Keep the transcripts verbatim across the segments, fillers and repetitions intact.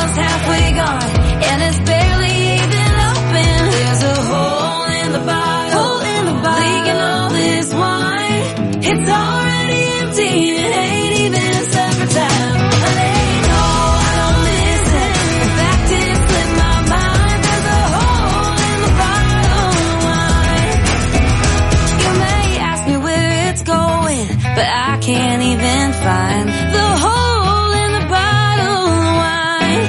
almost halfway gone, and it's barely even open. There's a hole in the bottle, hole in the bottle, leaking all this wine. It's already empty, it ain't even summertime. Hey, no, I don't listen. In fact, it slipped my mind. There's a hole in the bottle of wine. You may ask me where it's going, but I can't even find the hole in the bottle of wine.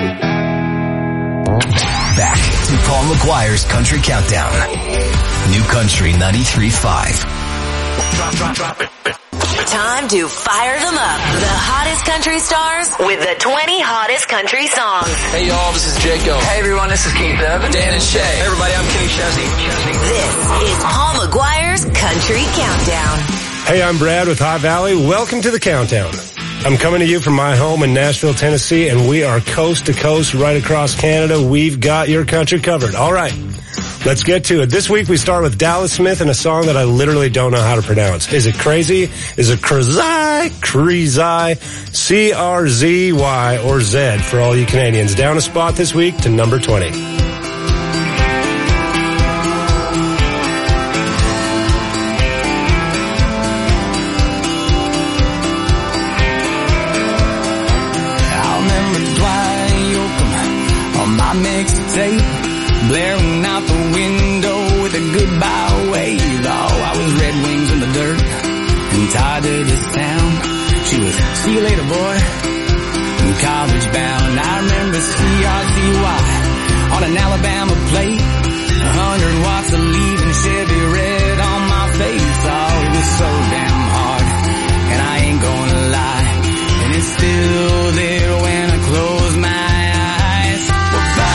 Back to Paul McGuire's Country Countdown. New Country ninety-three point five. Drop, drop, drop it. Time to fire them up. The hottest country stars with the twenty hottest country songs. Hey y'all, this is Jacob. Hey everyone, this is Keith Urban. Dan and Shay. Hey everybody, I'm Kenny Chesney. This is Paul McGuire's Country Countdown. Hey, I'm Brad with High Valley. Welcome to the Countdown. I'm coming to you from my home in Nashville, Tennessee, and we are coast to coast right across Canada. We've got your country covered. All right, let's get to it. This week we start with Dallas Smith and a song that I literally don't know how to pronounce. Is it crazy? Is it crazy? Crazy? C R Z Y or Z for all you Canadians. Down a spot this week to number twenty. Blaring out the window with a goodbye wave. Oh, I was Red Wings in the dirt and tied to this town. She was, see you later, boy, and college bound. I remember C R Z Y on an Alabama plate. A hundred watts of leaving Chevy red on my face. Oh, it was so damn hard, and I ain't gonna lie. And it's still there when I close my eyes. Well, bye.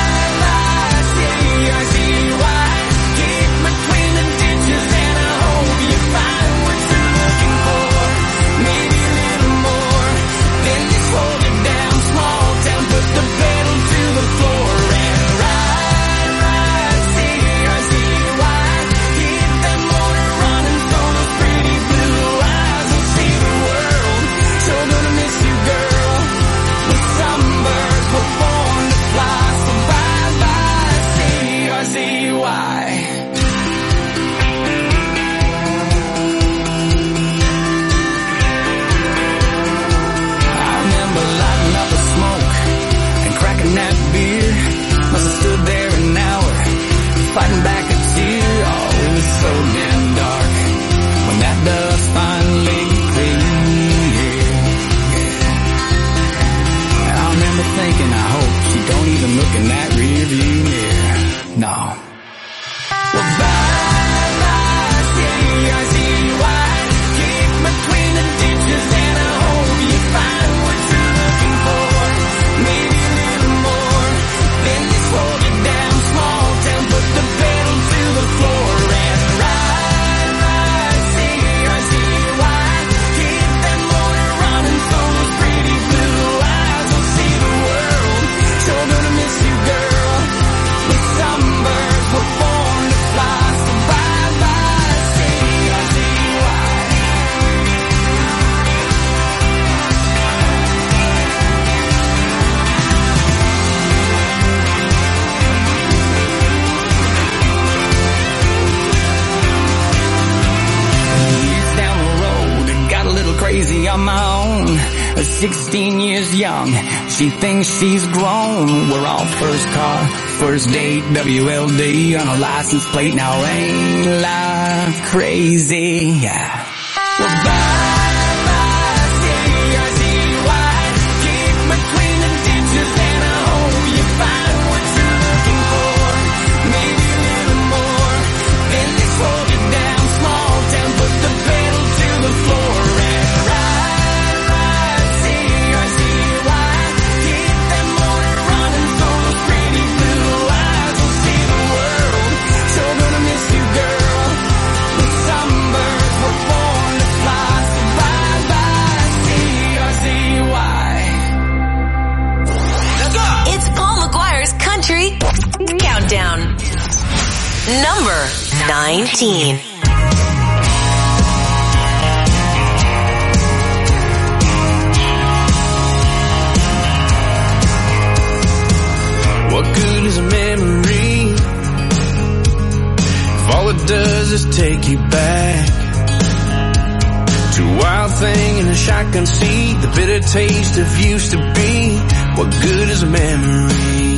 Fighting back a tear, oh, it was so damn dark when that dust finally cleared. And I remember thinking, I hope she don't even look in that rear view mirror. No. Well, bye, bye, C R Z Y, kick between the ditches, and I hope you find what you're looking for. Maybe a little more, then you slow it down, small town, put the pedal to the floor and ride, ride, C R Z Y, keep that motor running so those pretty blue eyes will see the world. Sure gonna miss you, girl, but some birds were born to fly, so bye bye, C R Z Y. Years down the road, I got a little crazy on my own. sixteen years young, she thinks she's grown. We're off first car, first date, W L D on a license plate. Now ain't life crazy? Yeah. Well, bye bye, C R Z Y, kick between the ditches, and I hope you find what you're looking for. Maybe a little more, then they slow it down, small town, put the pedal to the floor and ride, ride, C R Z Y, keep that motor running so those pretty blue eyes will see the world. Sure gonna miss you, girl, but some birds were born to fly, so bye bye, C R Z Y. It's Paul McGuire's Country Countdown. Number nineteen. is a memory if all it does is take you back to a wild thing in a shotgun seat, the bitter taste of used to be? What good is a memory?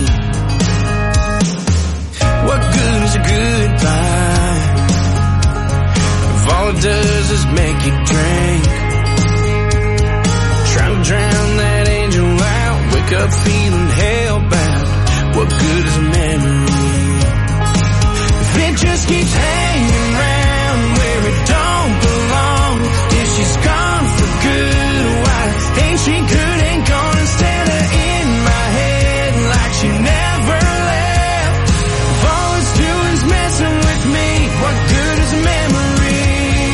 What good is a goodbye if all it does is make you drink? Trying to drown that angel out, wake up feeling hellbound. What good is a memory if it just keeps hanging around where it don't belong? If she's gone for good, why ain't she good? Ain't gone instead of in my head like she never left. If all it's doing is messing with me, what good is a memory?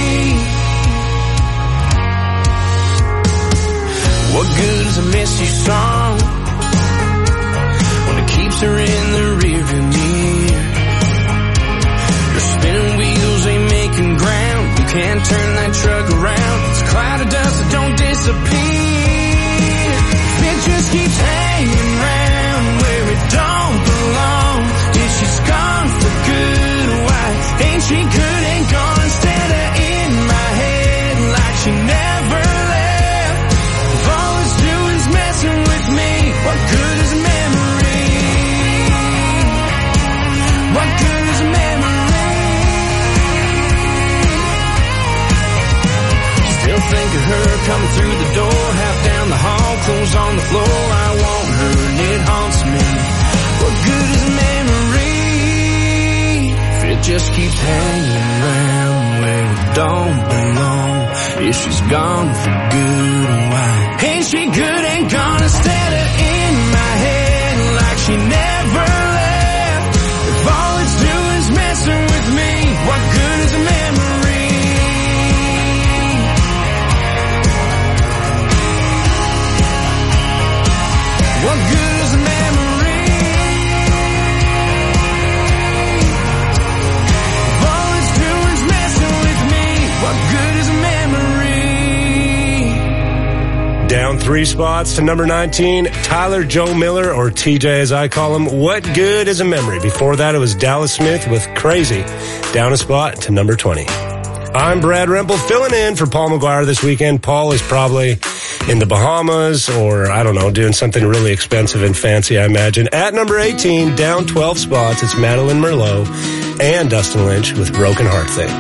What good is a missy song when it keeps her in the rearview mirror? Your spinning wheels ain't making ground, you can't turn that truck around. It's a cloud of dust that don't disappear. It just keeps hanging around where it don't belong. If she's gone for good, why ain't she good? Ain't gone instead of in my head like she never left. If all it's doing is messing with me, what good is a memory? What good is a memory? Still think of her coming through the door, half down the hall, clothes on the floor. I want her and it haunts me. What good is a memory if it just keeps hanging around where it don't belong? If she's gone for good, why ain't she good? Ain't gone instead of in my head like she never left. If all it's doing is messing with me, what good is a memory? What good is a memory? If all it's doing is messing with me, what good is a memory? Down three spots to number nineteen, Tyler Joe Miller, or T J as I call him. What good is a memory? Before that, it was Dallas Smith with Crazy. Down a spot to number twenty. I'm Brad Rempel, filling in for Paul McGuire this weekend. Paul is probably in the Bahamas or, I don't know, doing something really expensive and fancy, I imagine. At number eighteen, down twelve spots, it's Madeline Merlot and Dustin Lynch with Broken Heart Thing.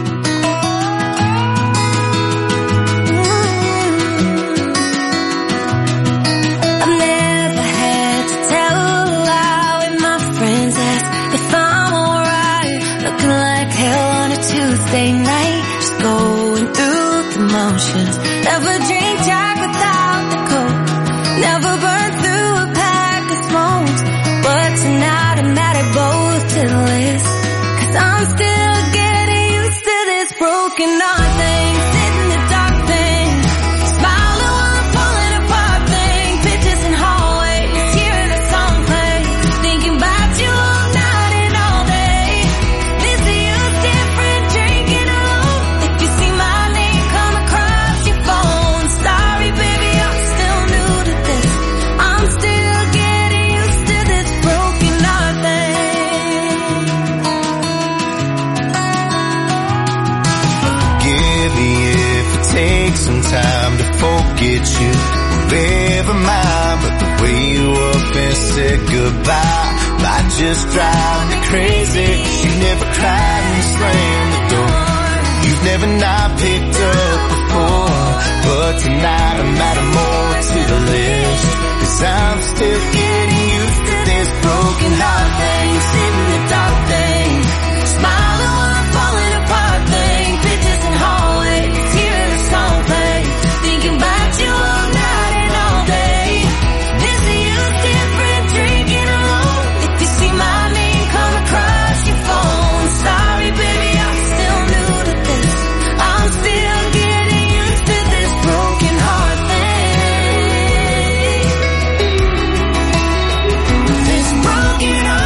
I've never had to tell a lie when my friends ask if I'm alright. Looking like hell on a Tuesday night, just going through the motions. Never drink Jack without the coke, never burn through a pack of smokes. But tonight I'm mad at both to the list, 'cause I'm still getting used to this broken heart thing. Sit in the dark thing, smiling while I'm falling apart thing. Pictures in hallways, hearing a song play, thinking about you all night and all day. Missing you different, drinking alone. If you see my name come across your phone, sorry baby, I'm still new to this. I'm still getting used to this broken heart thing. Forgive me if it takes some time to forget you. Never mind, but the way you up and said goodbye might just drive me crazy. You never cried and slammed the door. You've never not picked up before, but tonight I'm adding more to the list, 'cause I'm still getting used to this broken heart thing. Sit in the dark thing, smiling while I'm falling apart thing. Pictures in hallways, hearing a song play, thinking about you all night and all day. Missing you different, drinking alone. If you see my name come across your phone, sorry baby, I'm still new to this. I'm still getting used to this broken heart thing. This broken heart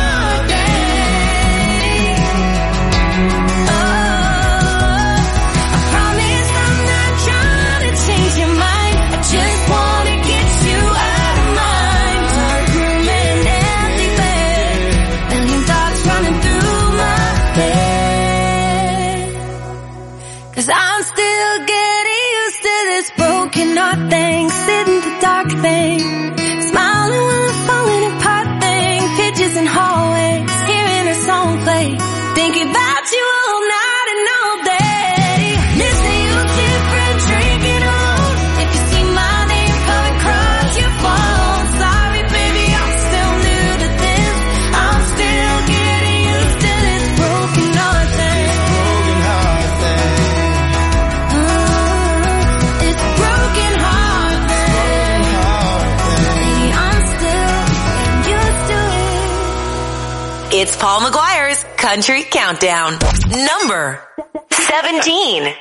It's Paul McGuire's Country Countdown. Number seventeen.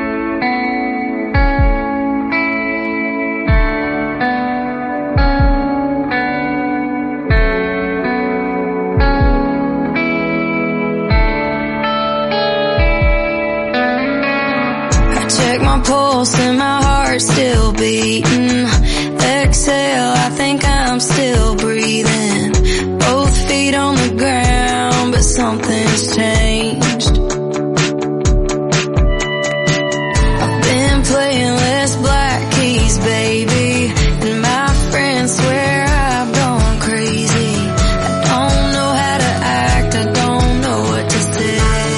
Check my pulse and my heart's still beating. Exhale, I think I'm still breathing. Both feet on the ground, but something's changed. I've been playing less black keys, baby, and my friends swear I've gone crazy. I don't know how to act, I don't know what to say.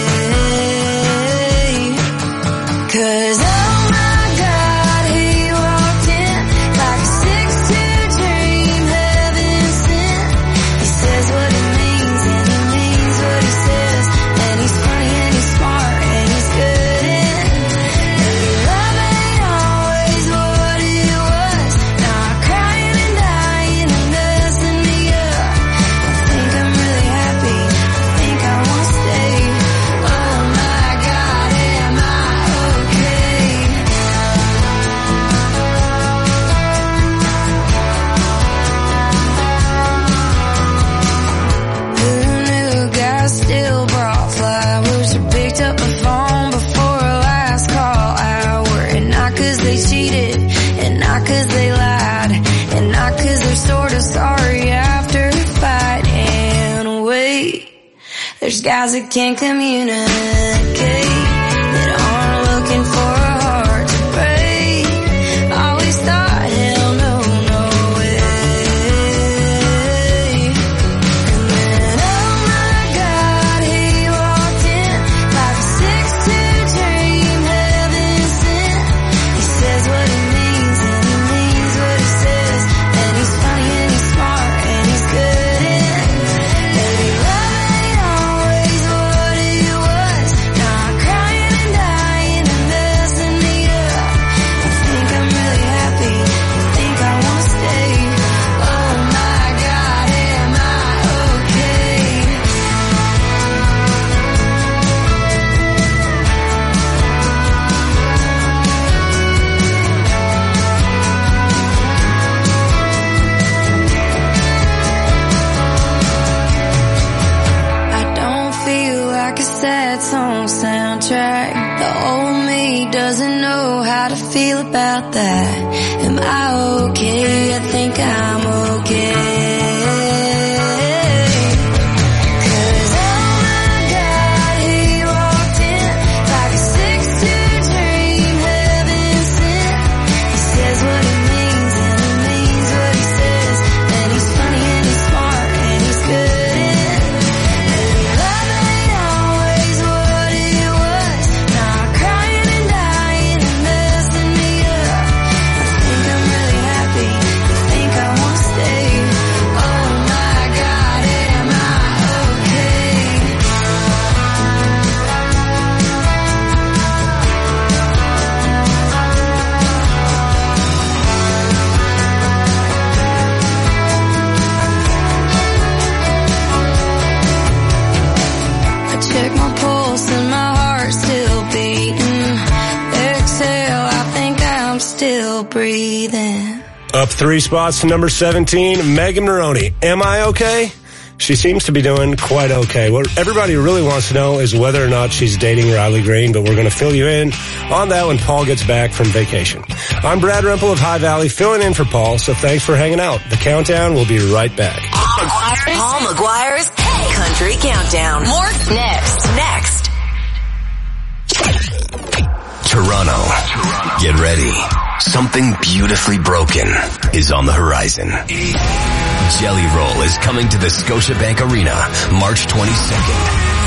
'Cause oh my God, he walked in like a six two dream, heaven sent. He says what he means and he means what he says. And he's funny and he's smart and he's good in. Maybe love ain't always what it was. Now I'm crying and dying and messing me up. I think I'm really happy, I think I wanna stay. Oh my God, am I okay? Who knew guys still brought flowers or picked up the phone before a last call hour? And not 'cause they cheated, and not 'cause they lied, and not 'cause they're sorta sorry after a fight. And wait, there's guys that can't communicate, that aren't looking for a heart to break. Always thought, hell no, no way. And then, oh my God, he walked in like a six two dream, heaven sent. He says what he means and he means what he says. And he's funny and he's smart and he's good in. Maybe love ain't always what it was. Now I'm crying and dying and messing me up. I think I'm really happy, I think I wanna stay. Oh my God, am I okay? I don't feel like a sad song soundtrack. The old me doesn't know how to feel about that. Am I okay? I think I'm okay. 'Cause oh my God, he walked in like a six two dream, heaven sent. He says what he means and he means what he says. And he's funny and he's smart and he's good in. Maybe love ain't always what it was. Now I'm crying and dying and messing me up. I think I'm really happy, I think I wanna stay. Oh my God, am I okay? I check my pulse and my heart's still beating. Exhale, I think I'm still breathing. Up three spots to number seventeen, Megan Moroney. Am I okay? She seems to be doing quite okay. What everybody really wants to know is whether or not she's dating Riley Green, but we're going to fill you in on that when Paul gets back from vacation. I'm Brad Rempel of High Valley, filling in for Paul, so thanks for hanging out. The countdown will be right back. Paul McGuire's Country Countdown. More next. Next. Toronto. Get ready. Something beautifully broken is on the horizon. Jelly Roll is coming to the Scotiabank Arena March twenty-second.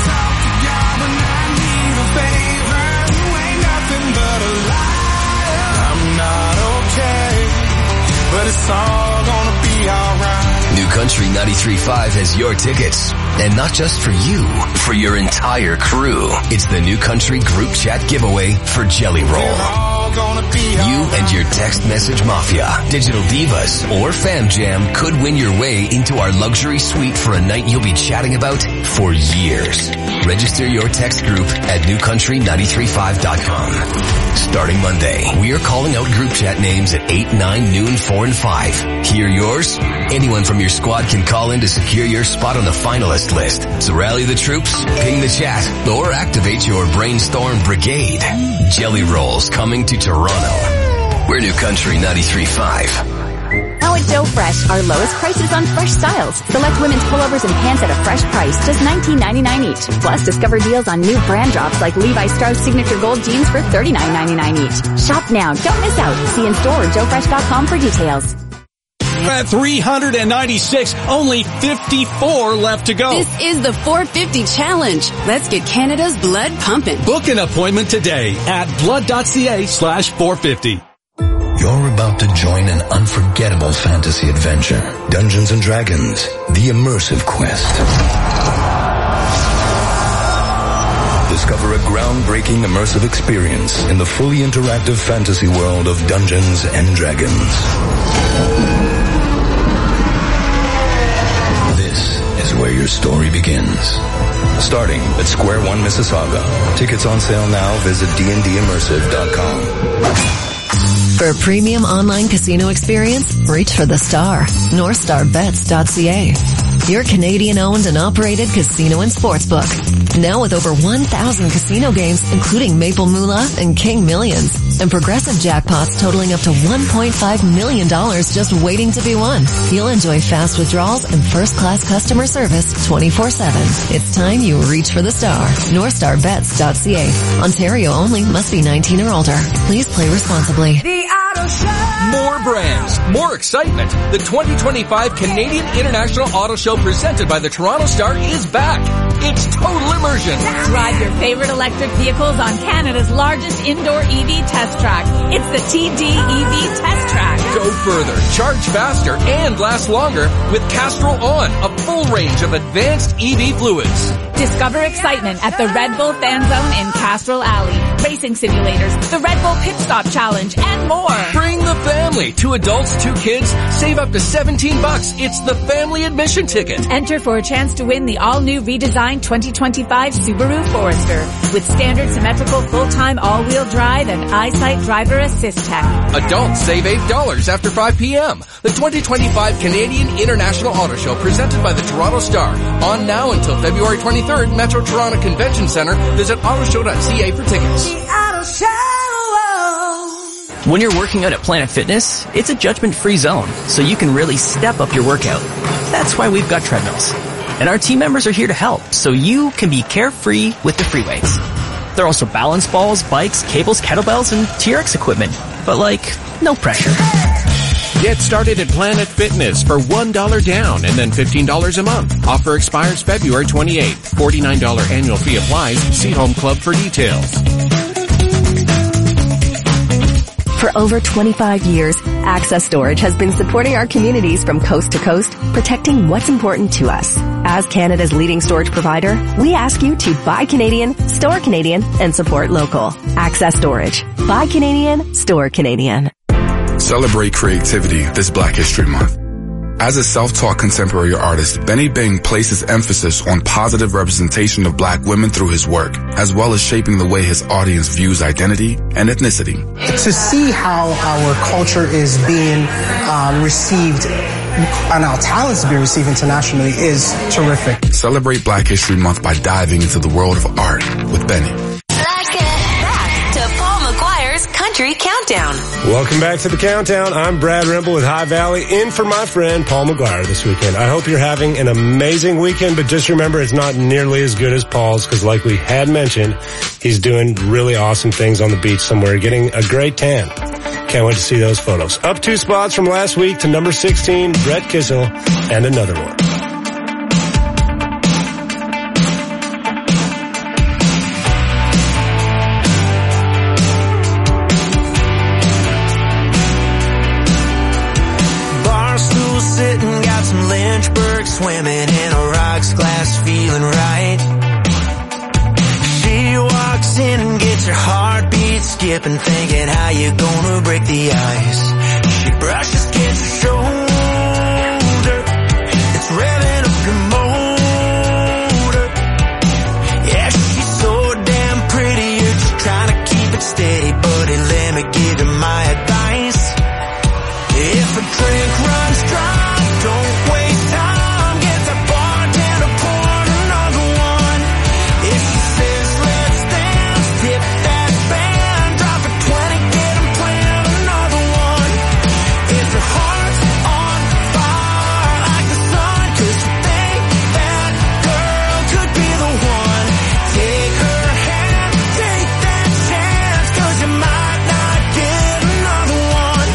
I'm not okay, but it's all gonna be alright. New Country ninety-three point five has your tickets. And not just for you, for your entire crew. It's the New Country Group Chat giveaway for Jelly Roll. You and your text message mafia, digital divas, or fam jam could win your way into our luxury suite for a night you'll be chatting about for years. Register your text group at new country nine three five dot com. Starting Monday, we are calling out group chat names at eight, nine, noon, four, and five. Hear yours? Anyone from your squad can call in to secure your spot on the finalist list. So rally the troops, ping the chat, or activate your brainstorm brigade. Jelly Rolls coming to Toronto. We're New Country ninety-three point five. Now at Joe Fresh, our lowest prices on fresh styles. Select women's pullovers and pants at a fresh price, just nineteen ninety-nine each. Plus, discover deals on new brand drops like Levi Strauss Signature Gold jeans for thirty-nine ninety-nine each. Shop now, don't miss out. See in store or joe fresh dot com for details. At three hundred ninety-six, only fifty-four left to go. This is the four fifty challenge. Let's get Canada's blood pumping. Book an appointment today at blood.ca slash 450. You're about to join an unforgettable fantasy adventure. Dungeons and Dragons, the immersive quest. Discover a groundbreaking immersive experience in the fully interactive fantasy world of Dungeons and Dragons. This is where your story begins. Starting at Square One, Mississauga. Tickets on sale now. Visit d n d immersive dot com. For a premium online casino experience, reach for the star. north star bets dot c a. Your Canadian-owned and operated casino and sportsbook. Now with over one thousand casino games, including Maple Moolah and King Millions. And progressive jackpots totaling up to one point five million dollars just waiting to be won. You'll enjoy fast withdrawals and first-class customer service twenty-four seven. It's time you reach for the star. north star bets dot c a. Ontario only. Must be nineteen or older. Please play responsibly. More brands, more excitement. The twenty twenty-five Canadian International Auto Show presented by the Toronto Star is back. It's total immersion. Drive your favorite electric vehicles on Canada's largest indoor E V test track. It's the T D E V Test Track. Go further, charge faster, and last longer with Castrol On, a full range of advanced E V fluids. Discover excitement at the Red Bull Fan Zone in Castrol Alley. Racing simulators, the Red Bull Pit Stop Challenge, and more. Bring the family. Two adults, two kids. Save up to seventeen bucks. It's the family admission ticket. Enter for a chance to win the all-new redesigned twenty twenty-five Subaru Forester with standard symmetrical full-time all-wheel drive and EyeSight driver assist tech. Adults save eight dollars after five p.m. The twenty twenty-five Canadian International Auto Show presented by the Toronto Star. On now until February twenty-third, Metro Toronto Convention Center. Visit auto show dot c a for tickets. When you're working out at Planet Fitness, it's a judgment-free zone, so you can really step up your workout. That's why we've got treadmills. And our team members are here to help, so you can be carefree with the free weights. There are also balance balls, bikes, cables, kettlebells, and T R X equipment. But like, no pressure. Get started at Planet Fitness for one dollar down and then fifteen dollars a month. Offer expires February twenty-eighth. forty-nine dollars annual fee applies. See Home Club for details. For over twenty-five years, Access Storage has been supporting our communities from coast to coast, protecting what's important to us. As Canada's leading storage provider, we ask you to buy Canadian, store Canadian, and support local. Access Storage. Buy Canadian, store Canadian. Celebrate creativity this Black History Month. As a self-taught contemporary artist, Benny Bing places emphasis on positive representation of black women through his work, as well as shaping the way his audience views identity and ethnicity. To see how our culture is being um, received and our talents being received internationally is terrific. Celebrate Black History Month by diving into the world of art with Benny. Country Countdown. Welcome back to the Countdown. I'm Brad Rimble with High Valley, in for my friend Paul McGuire this weekend. I hope you're having an amazing weekend, but just remember it's not nearly as good as Paul's, because like we had mentioned, he's doing really awesome things on the beach somewhere, getting a great tan. Can't wait to see those photos. Up two spots from last week to number sixteen, Brett Kissel, and another one. Swimming in a rocks glass field. ship and thinking how you gonna break the ice. She brushes against your shoulder. It's revving up your motor. Yeah, she's so damn pretty. You're just trying to keep it steady, buddy. Let me give you my advice. If a drink runs dry, don't waste time. Get the bartender, pour another one. If she says let's dance, tip that band, drop a twenty, get 'em playing another one. If your heart's on fire like the sun, 'cause you think that girl could be the one, take her hand, take that chance, 'cause you might not get another one.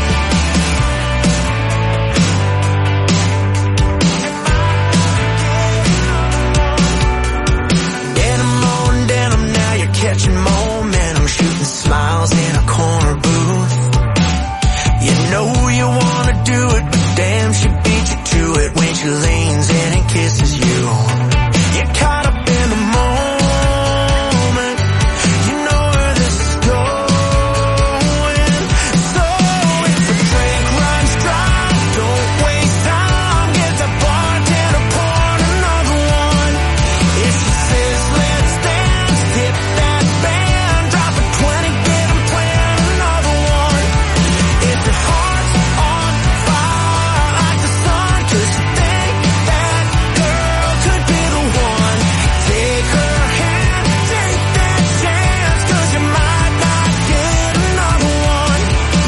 Denim on denim, now you're catching momentum, shooting smiles in a corner booth. You know you wanna do it, but damn, she beat you to it when she leans in and kisses you. You're caught up in the moment, you know where this is going. So if the drink runs dry, don't waste time. Get the bartender, pour another one. If she says let's dance, tip that band, drop a twenty, get 'em playing another one. If your heart's on fire like the sun, 'cause you think that girl could be the one, take her hand, take that chance, 'cause you might not get another one.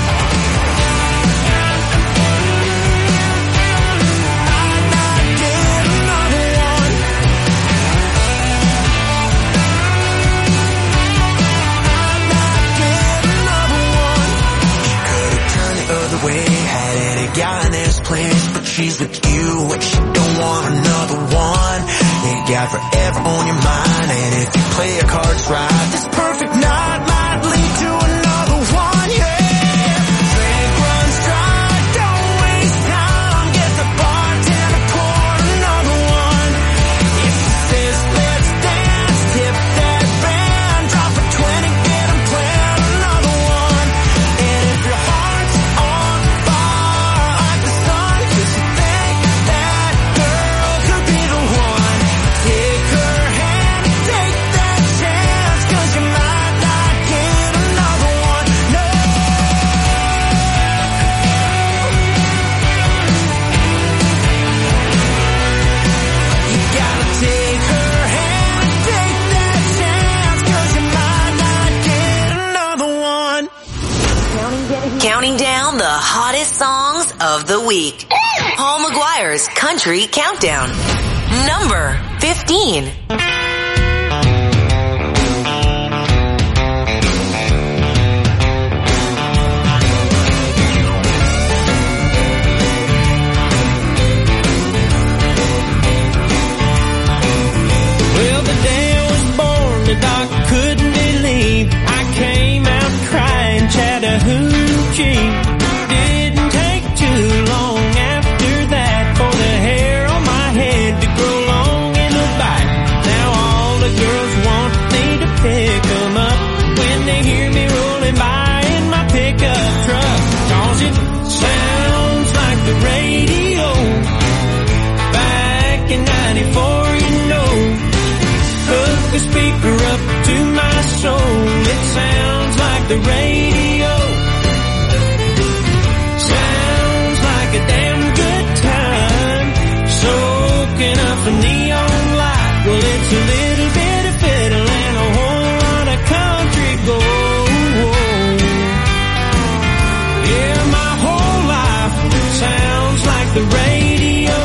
Might not get another one. Might not get another one. She could've turned the other way, had any guy in this place, but she's with you and she don't want another one. You got forever on your mind, and if you play your cards right, this perfect night might lead to another one, yeah. Drink runs dry, don't waste time. Get the bartender, pour another one. If she says let's dance, tip that band, drop a twenty, get 'em playing another one. And if your heart's on fire like the sun, 'cause you think that girl could be the one, take her hand, take that chance, 'cause you might not get another one. No. You gotta take her hand, take that chance, 'cause you might not get another one. Counting down the hottest songs of the week. Paul McGuire's Country Countdown. Number fifteen. Well, the day I was born, the doc couldn't believe I came out crying Chattahoochee. Didn't take too long after that for the hair on my head to grow long in a bite. Now all the girls want me to pick 'em up when they hear me rolling by in my pickup truck. 'Cause it sounds like the radio back in ninety-four, you know. Hook a speaker up to my soul. It sounds like the radio. Sounds like a damn good time. Soaking up some neon light. Well, it's a little bit of fiddle and a whole lot of country gold. Yeah, my whole life sounds like the radio.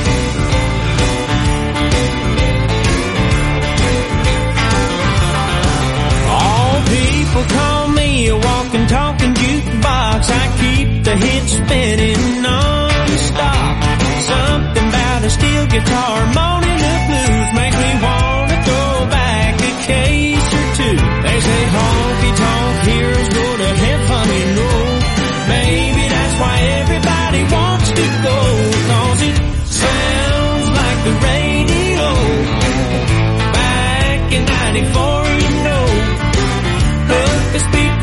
All people call me a walking, talking jukebox. I keep the hits spinning non-stop. Something about a steel guitar moaning the blues make me wanna throw back a case or two. They say honky tonk heroes go to heaven, you know. Maybe that's why everybody wants to go, 'cause it sounds like the radio back in ninety-four, you know. Hook the speaker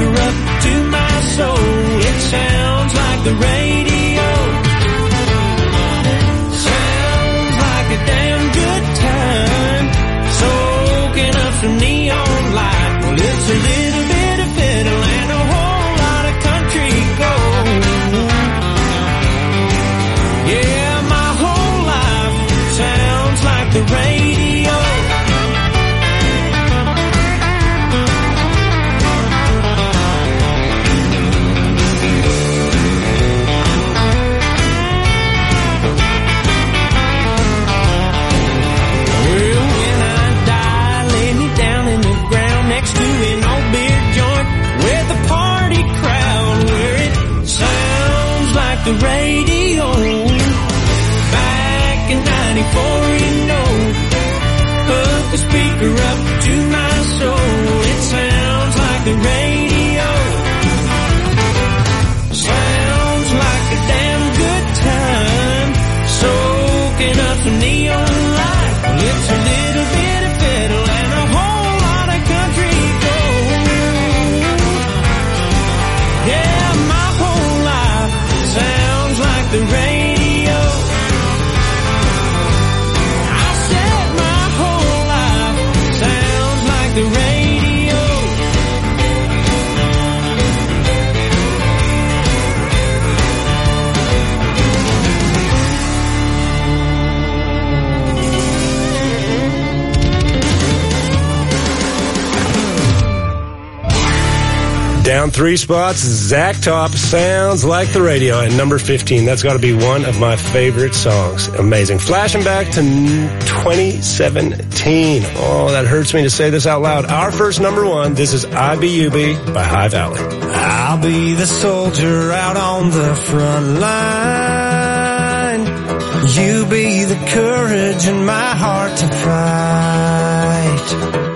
Down three spots, Zach Top, Sounds Like the Radio at number fifteen. That's got to be one of my favorite songs. Amazing. Flashing back to twenty seventeen. Oh, that hurts me to say this out loud. Our first number one, this is I B U B by High Valley. I'll be the soldier out on the front line. You be the courage in my heart to fight.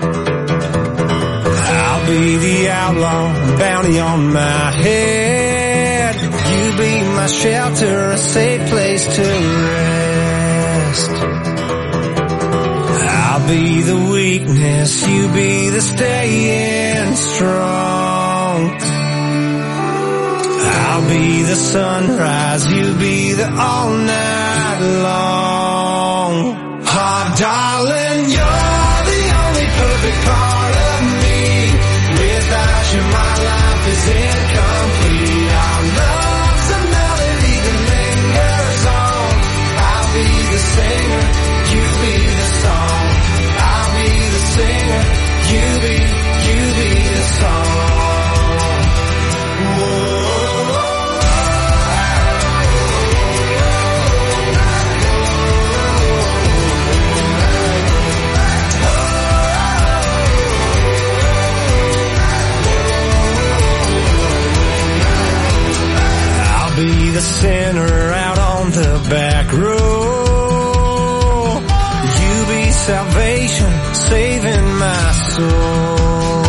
I'll be the outlaw, bounty on my head. You be my shelter, a safe place to rest. I'll be the weakness, you be the staying strong. I'll be the sunrise, you be the all night long. Oh, darling, you're the only perfect part of me. Without you, my life is incomplete. Our love's a melody that lingers on. I'll be the singer, you be the song. I'll be the singer, you be, you be the song. Whoa. Be the sinner out on the back row. You be salvation, saving my soul.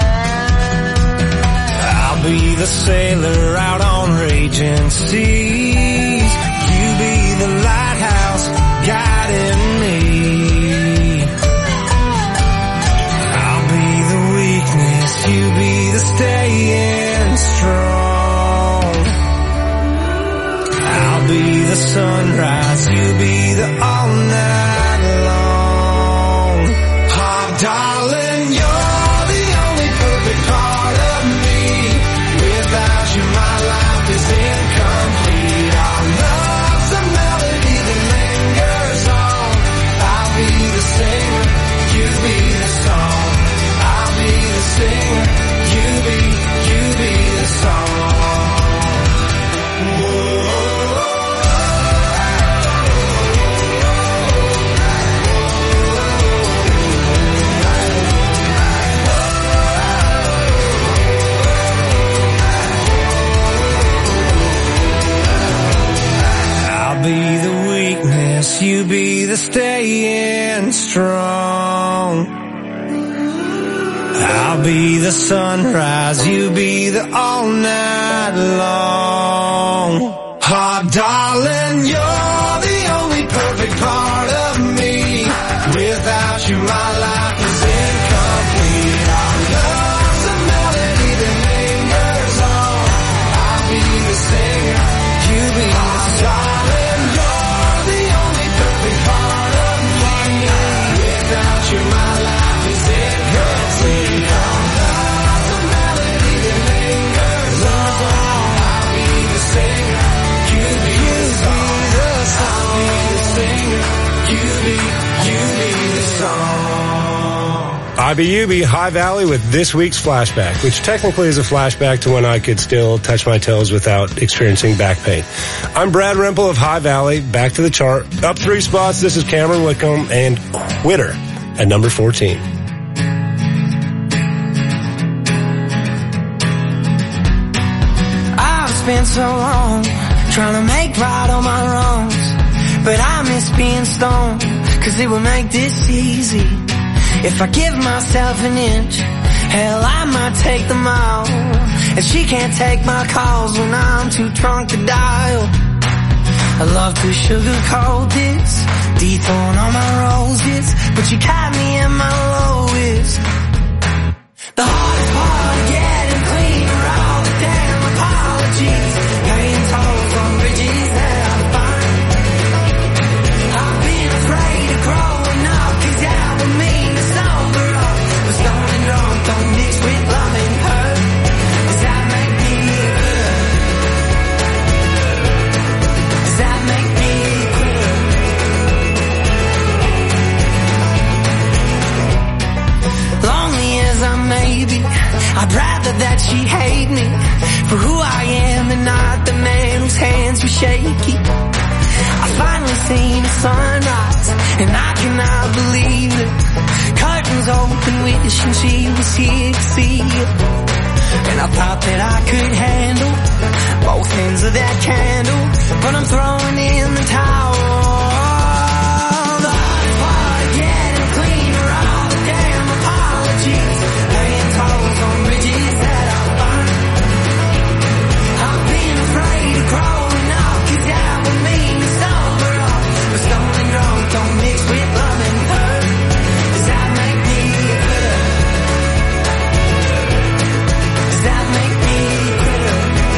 I'll be the sailor out on raging seas. You be the lighthouse guiding me. I'll be the weakness, you be the staying strong. I'll be the sunrise, you be the all night long. Oh, darling, you're the only perfect part of me. Without you, my life is incomplete. Our love's a melody that lingers on. I'll be the singer, you be the song. I'll be the singer, you be, you be the song. Whoa. I'll be the weakness, you be the staying strong. I'll be the sunrise, you be the all night long. Oh, darling, you're the only perfect part of me. Without you, my life is incomplete. Our love's a melody that lingers on. I'll be the singer, you be the song. My life is incomplete. Our love's a melody that lingers on. I'll be the singer, you be the song. I'll be the singer, you be, you be the song. I B U B High Valley with this week's flashback, which technically is a flashback to when I could still touch my toes without experiencing back pain. I'm Brad Rempel of High Valley, back to the chart. Up three spots, this is Cameron Whitcomb and Quitter at number fourteen. I've spent so long trying to make right all my wrongs, but I miss being stoned, cause it would make this easy. If I give myself an inch, hell, I might take them all. And she can't take my calls when I'm too drunk to dial. I love to sugarcoat this, dethorn all my roses, but you caught me in my lowest. The hardest part of getting clean are all the damn apologies, paying tolls on bridges that I find. I've been afraid of growing up, cause that would mean to sober up. But stoned and drunk don't mix with love and hurt. Does that make me good? Does that make me quit? Lonely as I may be, that she hate me for who I am and not the man whose hands were shaky. I finally seen the sunrise and I cannot believe it. Curtains open, wishing she was here to see it. And I thought that I could handle both ends of that candle, but I'm throwing in the towel. The hardest part of getting clean are all the damn apologies, laying tolls on bridges that I burned. I've been afraid of growing up, 'cause that would mean to stumble up. But stoned and drunk don't mix with love and hurt. Does that make me a quitter? Does that make me a quitter?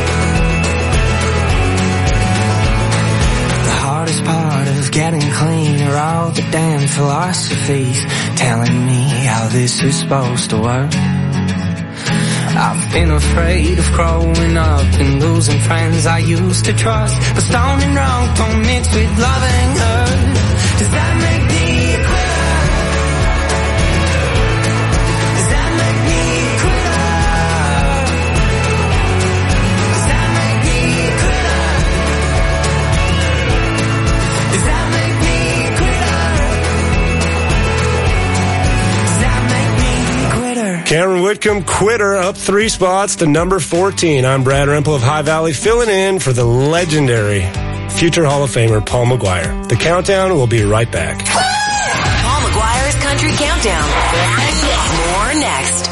The hardest part of getting clean are all the damn philosophies telling me how this is supposed to work. I've been afraid of growing up and losing friends I used to trust. But stoned and drunk don't mix with loving hurt. Does that make me a quitter? Does that make me a quitter? Does that make me a quitter? Does that make me a quitter? Does that make me a quitter? Cameron Whitcomb, Quitter, up three spots to number fourteen. I'm Brad Rempel of High Valley, filling in for the legendary future Hall of Famer Paul McGuire. The countdown will be right back. Paul McGuire's Country Countdown. More next.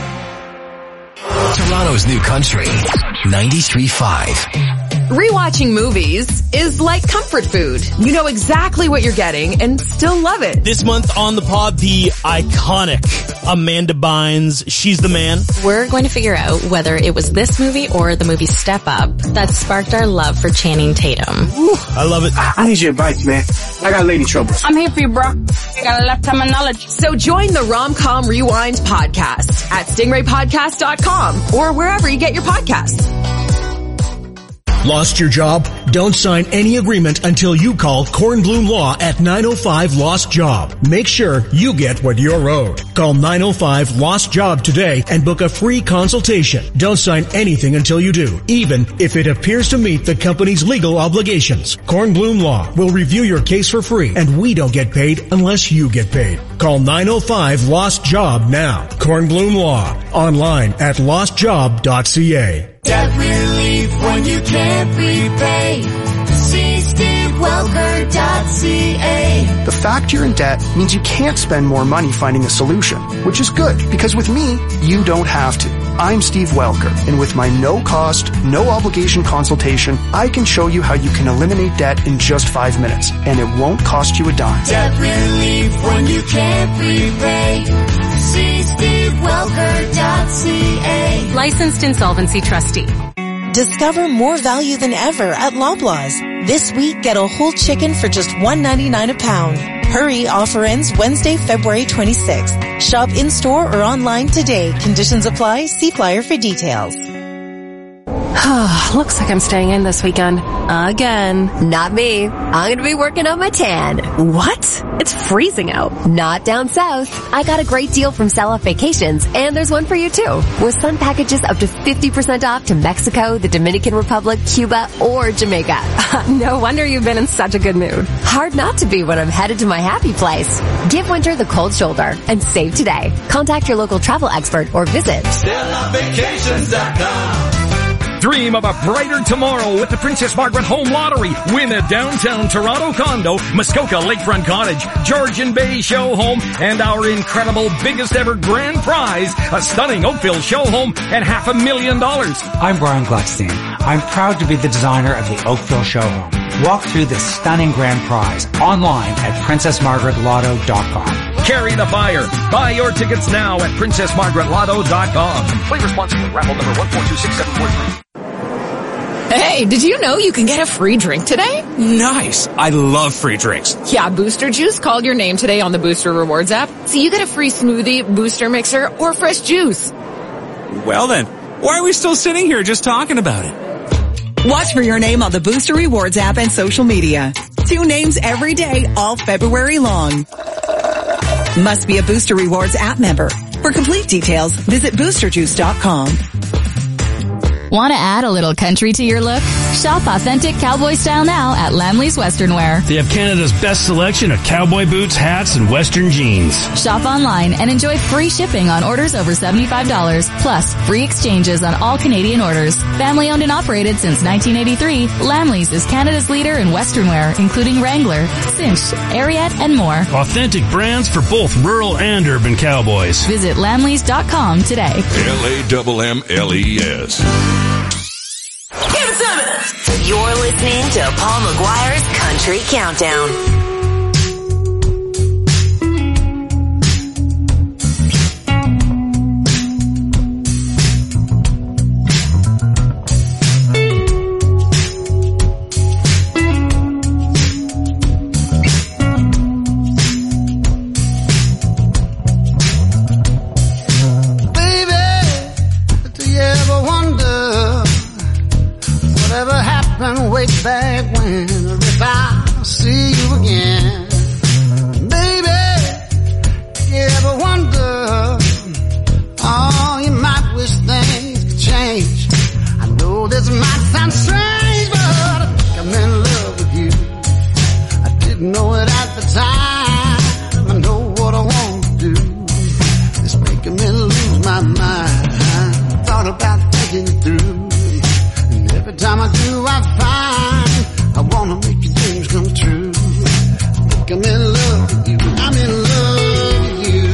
Toronto's new country, ninety-three point five. Rewatching movies is like comfort food. You know exactly what you're getting and still love it. This month on the pod, the iconic Amanda Bynes. She's the man. We're going to figure out whether it was this movie or the movie Step Up that sparked our love for Channing Tatum. Ooh, I love it. I need your advice, man. I got lady troubles. I'm here for you, bro. I got a lifetime of knowledge. So join the Rom-Com Rewind podcast at stingray podcast dot com or wherever you get your podcasts. Lost your job? Don't sign any agreement until you call Kornblum Law at nine oh five Lost Job. Make sure you get what you're owed. Call nine oh five Lost Job today and book a free consultation. Don't sign anything until you do, even if it appears to meet the company's legal obligations. Kornblum Law will review your case for free, and we don't get paid unless you get paid. Call nine oh five Lost Job now. Kornblum Law. Online at lost job dot c a. Debt relief when you can't repay. See steve welker dot c a. The fact you're in debt means you can't spend more money finding a solution, which is good, because with me, you don't have to. I'm Steve Welker, and with my no-cost, no-obligation consultation, I can show you how you can eliminate debt in just five minutes, and it won't cost you a dime. Debt relief when you can't repay. See steve welker dot c a. Licensed insolvency trustee. Discover more value than ever at Loblaws. This week, get a whole chicken for just one dollar ninety-nine a pound. Hurry, offer ends Wednesday, February twenty-sixth. Shop in-store or online today. Conditions apply. See flyer for details. Looks like I'm staying in this weekend. Again. Not me. I'm going to be working on my tan. What? It's freezing out. Not down south. I got a great deal from Sell Off Vacations, and there's one for you too. With sun packages up to fifty percent off to Mexico, the Dominican Republic, Cuba, or Jamaica. No wonder you've been in such a good mood. Hard not to be when I'm headed to my happy place. Give winter the cold shoulder and save today. Contact your local travel expert or visit sell off vacations dot com. Dream of a brighter tomorrow with the Princess Margaret Home Lottery. Win a downtown Toronto condo, Muskoka Lakefront Cottage, Georgian Bay show home, and our incredible biggest ever grand prize, a stunning Oakville show home and half a million dollars. I'm Brian Gluckstein. I'm proud to be the designer of the Oakville show home. Walk through this stunning grand prize online at princess margaret lotto dot com. Carry the fire. Buy your tickets now at princess margaret lotto dot com. Play responsibly. Raffle number one four two six seven four three. Hey, did you know you can get a free drink today? Nice. I love free drinks. Yeah, Booster Juice called your name today on the Booster Rewards app, so you get a free smoothie, booster mixer, or fresh juice. Well then, why are we still sitting here just talking about it? Watch for your name on the Booster Rewards app and social media. Two names every day, all February long. Must be a Booster Rewards app member. For complete details, visit booster juice dot com. Want to add a little country to your look? Shop authentic cowboy style now at Lamley's Western Wear. They have Canada's best selection of cowboy boots, hats, and Western jeans. Shop online and enjoy free shipping on orders over seventy-five dollars, plus free exchanges on all Canadian orders. Family owned and operated since nineteen eighty-three, Lamley's is Canada's leader in Western wear, including Wrangler, Cinch, Ariat, and more. Authentic brands for both rural and urban cowboys. Visit lamleys dot com today. L A M M L E S. You're listening to Paul McGuire's Country Countdown. Way back when, if I see you again, baby, you ever wonder, oh, you might wish things could change. I know this might sound strange, but I think I'm in love with you. I didn't know it at the time. I know what I want to do. It's making me lose my mind. I thought about taking you through. Every time I do, I find I wanna make your dreams come true. I think I'm in love with you. I'm in love with you.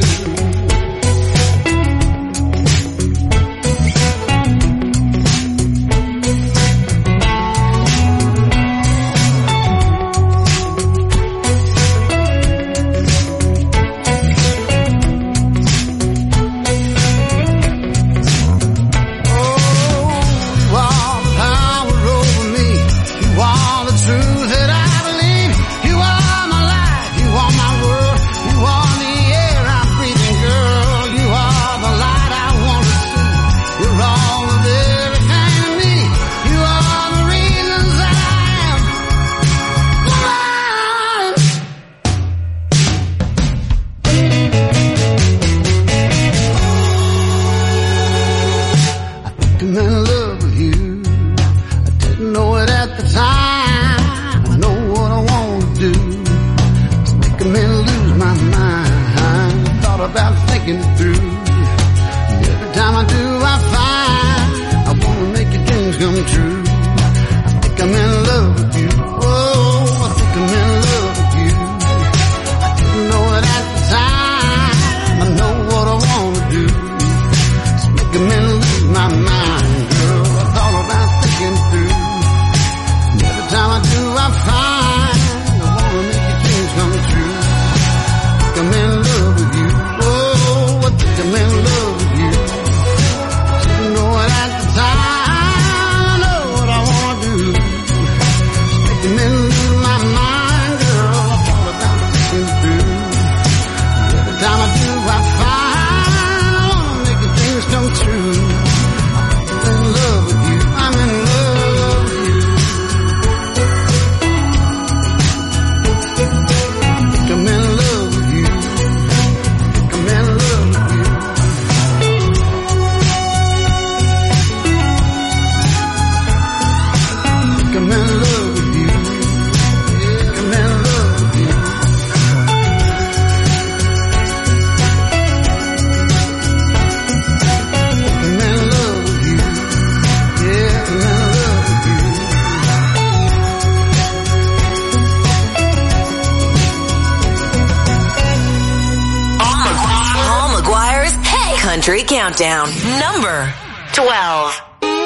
Country Countdown, number twelve.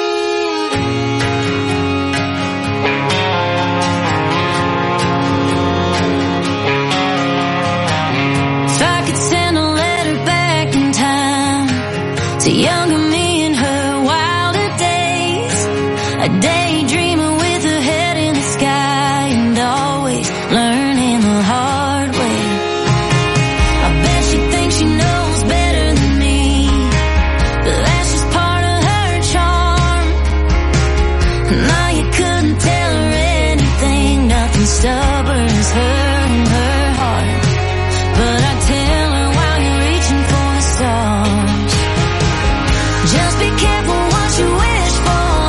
If I could send a letter back in time to younger me in her wilder days, a daydreamer with her head in the sky and always learning the hard way. I bet she thinks she knows better than me, but that's just part of her charm. Now you couldn't tell her anything, nothing stubborn as her and her heart. But I tell her while you're reaching for the stars, just be careful what you wish for.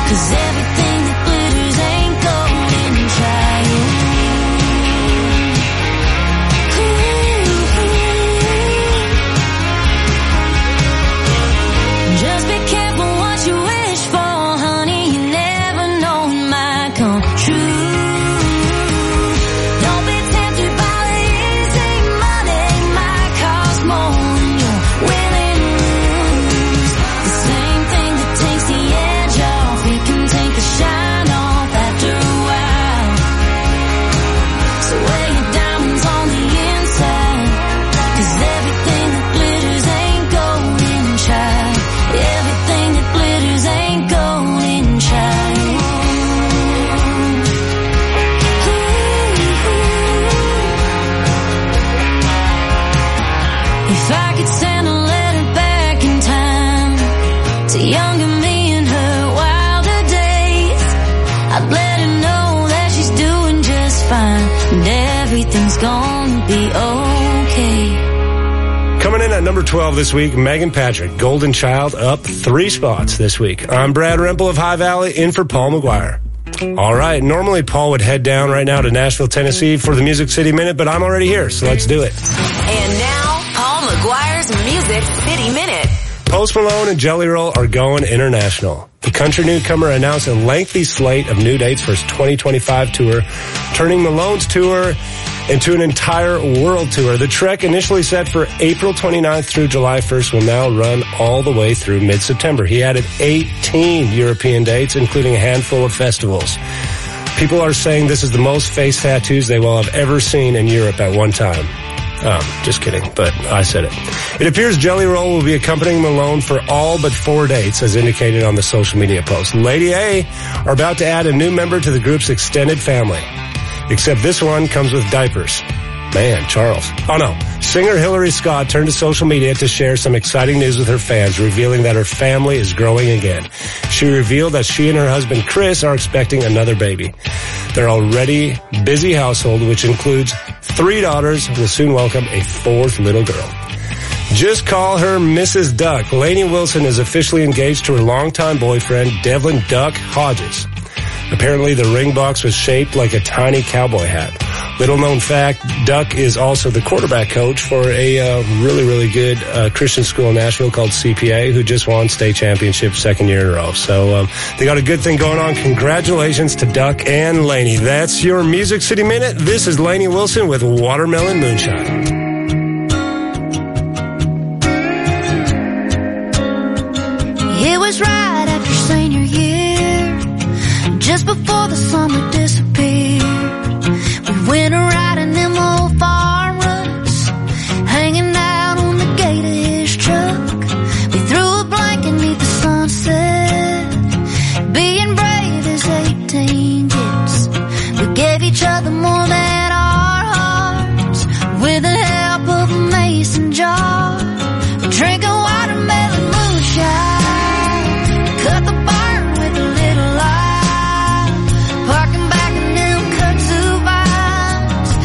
'cause everything that glitters ain't golden, child. Just be careful what you wish for, honey. You never know it might come true. Don't be tempted by the easy money. It might cost more than you're willing to lose. The same thing that takes the edge off, it can take the shine off after a while. So wear your diamonds on the inside, 'cause everything that glitters ain't golden, child. Everything that glitters ain't golden, child. If I could send a letter back in time to younger me in her wilder days, I'd let her know that she's doing just fine and everything's gonna be okay. Coming in at number twelve this week, Megan Patrick, Golden Child, up three spots this week. I'm Brad Rempel of High Valley, in for Paul McGuire. All right, normally Paul would head down right now to Nashville, Tennessee for the Music City Minute, but I'm already here, so let's do it. And now, Paul McGuire's Music City Minute. Post Malone and Jelly Roll are going international. The country newcomer announced a lengthy slate of new dates for his twenty twenty-five tour, turning Malone's tour into an entire world tour. The trek, initially set for April twenty-ninth through July first, will now run all the way through mid-September. He added eighteen European dates, including a handful of festivals. People are saying this is the most face tattoos they will have ever seen in Europe at one time. Um, just kidding, but I said it. It appears Jelly Roll will be accompanying Malone for all but four dates, as indicated on the social media post. Lady A are about to add a new member to the group's extended family. Except this one comes with diapers. Man, Charles. Oh no. Singer Hillary Scott turned to social media to share some exciting news with her fans, revealing that her family is growing again. She revealed that she and her husband Chris are expecting another baby. Their already busy household, which includes three daughters, will soon welcome a fourth little girl. Just call her Missus Duck. Lainey Wilson is officially engaged to her longtime boyfriend, Devlin Duck Hodges. Apparently, the ring box was shaped like a tiny cowboy hat. Little known fact, Duck is also the quarterback coach for a uh, really, really good uh, Christian school in Nashville called C P A, who just won state championship second year in a row. So um, they got a good thing going on. Congratulations to Duck and Lainey. That's your Music City Minute. This is Lainey Wilson with Watermelon Moonshine. It was right after senior year, just before the summer disappeared. We went a riding them old farm roads, hanging out on the gate of his truck. We threw a blanket neath the sunset, being brave as eighteen gets. We gave each other more than our hearts, with the help of a mason jar. We drank a watermelon moonshine, cut the barn with a little light, parking back in them kudzu vines.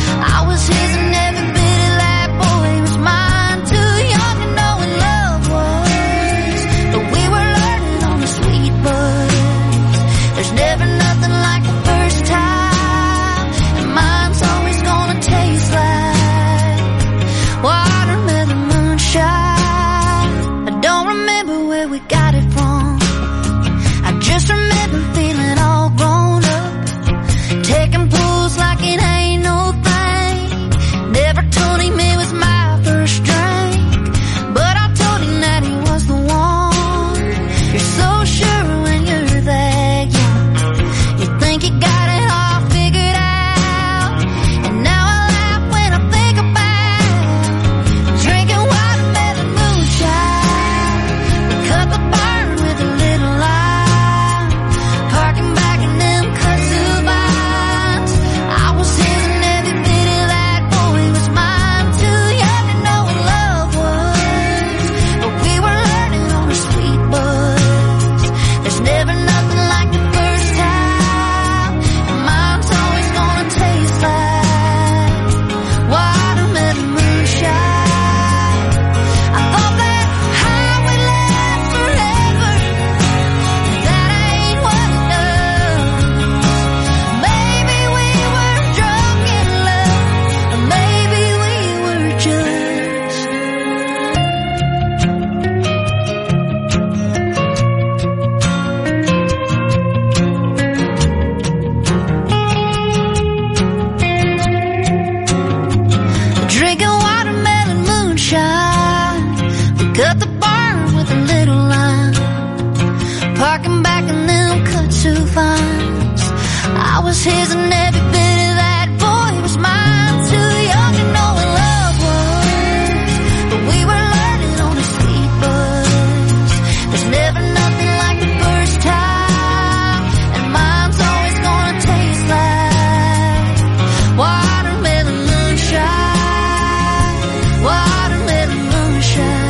was his and every bit of that boy was mine. Too young to know what love was, but we were learning on a sweet bus. There's never nothing like the first time, and mine's always gonna taste like watermelon moonshine, watermelon moonshine.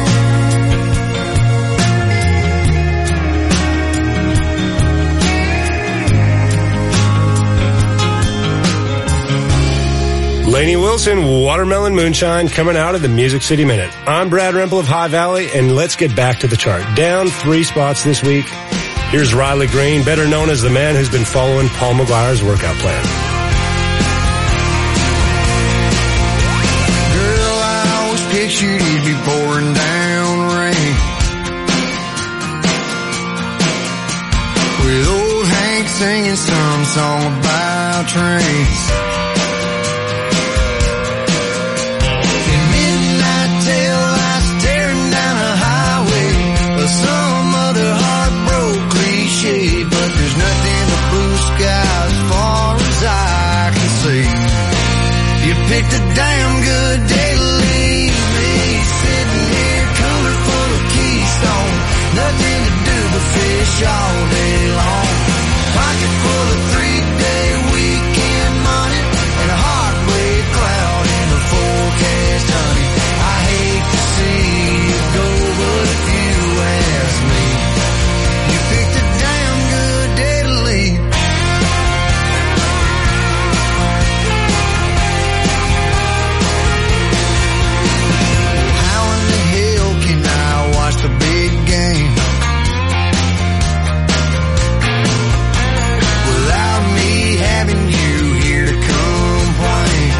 Lainey Wilson, Watermelon Moonshine, coming out of the Music City Minute. I'm Brad Rempel of High Valley, and let's get back to the chart. Down three spots this week. Here's Riley Green, better known as the man who's been following Paul McGuire's workout plan. Girl, I always pictured you'd be pouring down rain, with old Hank singing some song about trains. Some other heartbroken cliche, but there's nothing but blue sky as far as I can see. You picked a damn good day to leave me, sitting here cooler full of Keystone, nothing to do but fish all day long. Pocket full of three-day weekend money and a heartbreak cloud in the forecast, honey. I hate to see you go, but if you ask me, you picked a damn good day to leave. How in the hell can I watch the big game without me having you here to complain?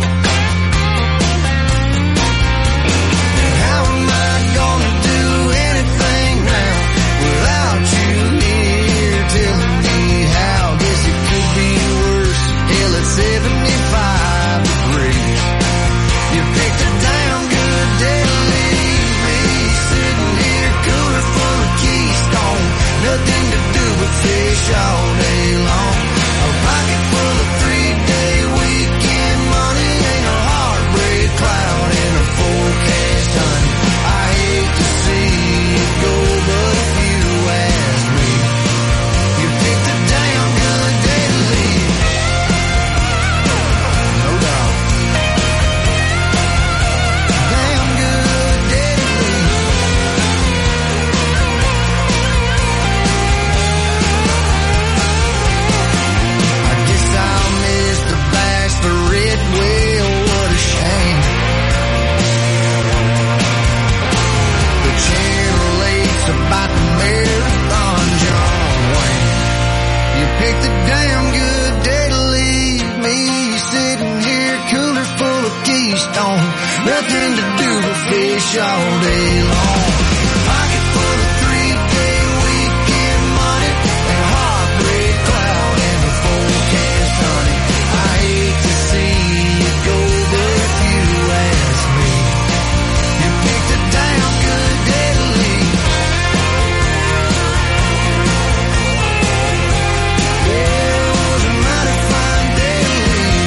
How am I gonna do anything now without you here telling me how? Guess it could be worse. Hell, it's seventy-five degrees. You picked a damn good day to leave me, sitting here cooler full of Keystone, nothing to do but fish all day long. A pocket full of three-day weekend money ain't a heartbreak cloud in a forecast, honey. I hate to see you go, but if you ask me, you picked a damn good day to leave. No doubt. Damn good day to leave. I guess I'll miss the bachelorette. Well, what a shame. The channel eight's about the marathon, John Wayne. You picked a damn good day to leave me, sitting here cooler full of Keystone, nothing to do but fish all day long. Pocket full of three-day weekend money and a heartbreak cloud in the forecast, honey. I hate to see you go, but if you ask me, you picked a damn good day to leave. Yeah, it was a mighty fine day to leave.